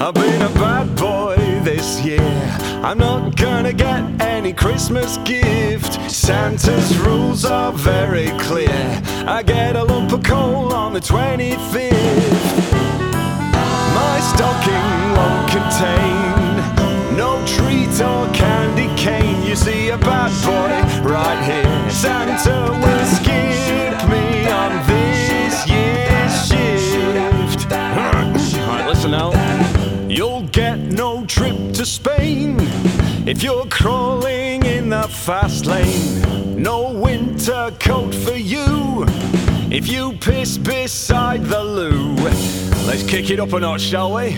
I've been a bad boy this year. I'm not gonna get any Christmas gift. Santa's rules are very clear. I get a lump of coal on the 25th. My stocking won't contain no treat or candy cane. You see, a bad boy right here. Santa will skip me on this year's shift. Alright, listen now. You'll get no trip to Spain if you're crawling in the fast lane. No winter coat for you if you piss beside the loo. Let's kick it up a notch, shall we?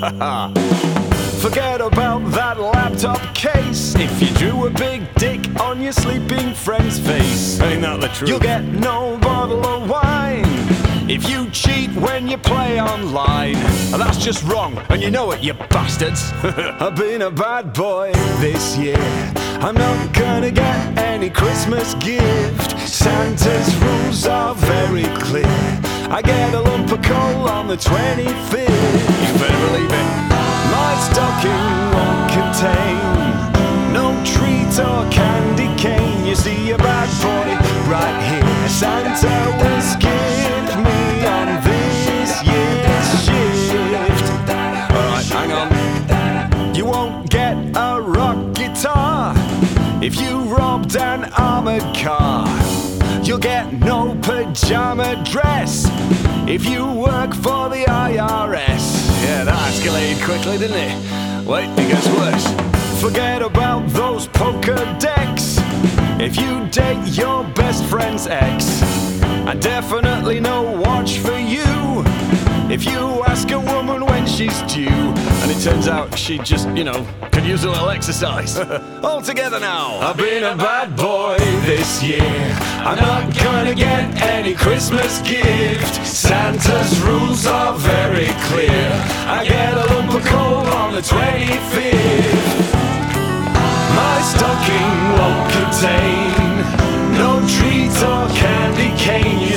Forget about that laptop case if you drew a big dick on your sleeping friend's face. Ain't that the truth? You'll get no bottle of wine if you cheat when you play online. And that's just wrong, and you know it, you bastards. I've been a bad boy this year. I'm not gonna get any Christmas gift. Santa's rules are very clear. I get a lump of coal on the 25th. You better believe it. My stocking won't contain no treat or candy cane. You see, a bad boy right here. Santa will skip me on this year's shift. Alright, hang on. You won't get a rock guitar if you robbed an armored car. You'll get no pajama dress if you work for the IRS. Yeah, that escalated quickly, didn't it? Wait, it gets worse. Forget about those poker decks if you date your best friend's ex. And definitely no watch for you if you ask a woman when she's due and it turns out she just, could use a little exercise. All together now. I've been a bad boy this year. I'm not gonna get any Christmas gift. Santa's rules are very clear. I get a lump of coal on the 25th. My stocking won't contain no treat or candy cane.